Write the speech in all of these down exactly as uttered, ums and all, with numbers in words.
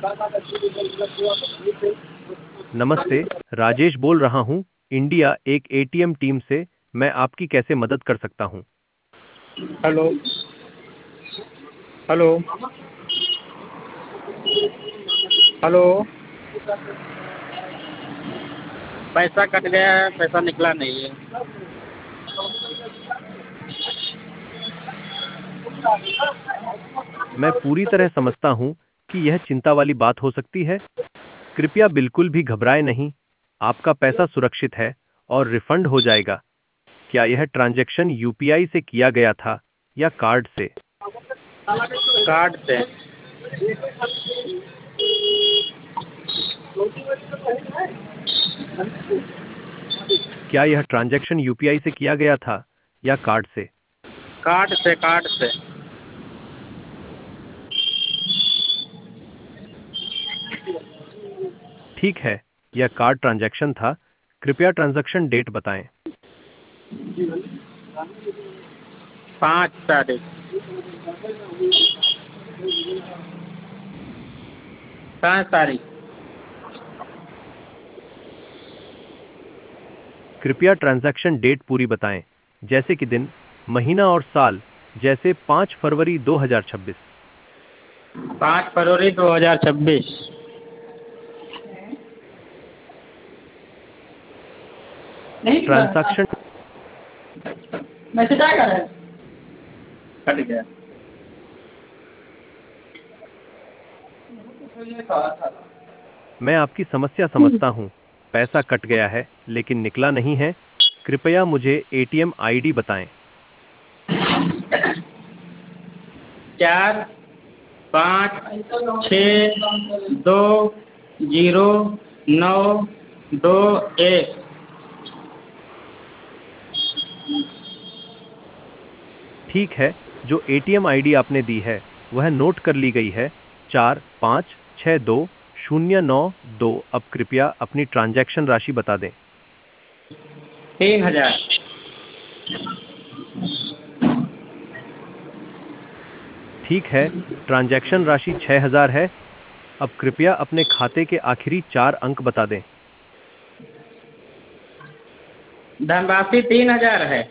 नमस्ते, राजेश बोल रहा हूँ, इंडिया एक एटीएम टीम से। मैं आपकी कैसे मदद कर सकता हूँ? Hello hello hello. पैसा कट गया है, पैसा निकला नहीं है। मैं पूरी तरह समझता हूँ कि यह चिंता वाली बात हो सकती है। कृपया बिल्कुल भी घबराएं नहीं, आपका पैसा सुरक्षित है और रिफंड हो जाएगा। क्या यह ट्रांजैक्शन यूपीआई से किया गया था या कार्ड से? कार्ड से। क्या यह ट्रांजैक्शन यूपीआई से किया गया था या कार्ड से? कार्ड से कार्ड से। ठीक है, यह कार्ड ट्रांजैक्शन था। कृपया ट्रांजैक्शन डेट बताएं। पाँच तारीख। पाँच तारीख। कृपया ट्रांजैक्शन डेट पूरी बताएं, जैसे कि दिन, महीना और साल। जैसे पाँच फरवरी दो हज़ार छब्बीस। पाँच फरवरी दो हज़ार छब्बीस। नहीं निकला है। ट्रांजैक्शन मैसेज आएगा है। कट गया। मैं आपकी समस्या समझता हूँ। पैसा कट गया है लेकिन निकला नहीं है। कृपया मुझे एटीएम आईडी बताएं। चार पाँच छः दो जीरो नौ दो एक। ठीक है, जो एटीएम आईडी आपने दी है वह नोट कर ली गई है। चार पाँच छः दो शून्य नौ दो। अब कृपया अपनी ट्रांजैक्शन राशि बता दें। तीन हजार। ठीक है, ट्रांजैक्शन राशि छः हजार है। अब कृपया अपने खाते के आखिरी चार अंक बता दें। धनराशि तीन हजार है।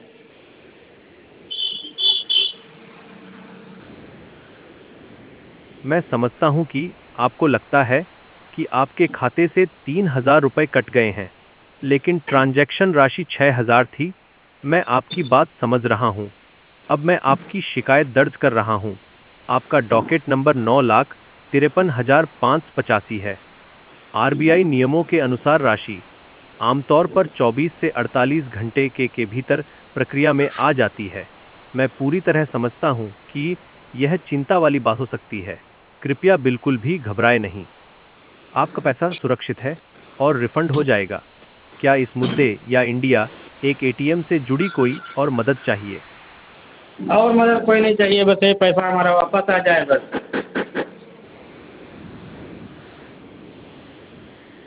मैं समझता हूं कि आपको लगता है कि आपके खाते से तीन हजार रुपये कट गए हैं, लेकिन ट्रांजैक्शन राशि छः हजार थी। मैं आपकी बात समझ रहा हूं। अब मैं आपकी शिकायत दर्ज कर रहा हूं। आपका डॉकेट नंबर नौ लाख तिरपन हजार पाँच सौ पचासी है। आरबीआई नियमों के अनुसार राशि आमतौर पर चौबीस से अड़तालीस घंटे के के भीतर प्रक्रिया में आ जाती है। मैं पूरी तरह समझता हूं कि यह चिंता वाली बात हो सकती है। कृपया बिल्कुल भी घबराए नहीं, आपका पैसा सुरक्षित है और रिफंड हो जाएगा। क्या इस मुद्दे या इंडिया एक एटीएम से जुड़ी कोई और मदद चाहिए? और मदद कोई नहीं चाहिए, बस ये पैसा हमारा वापस आ जाए बस।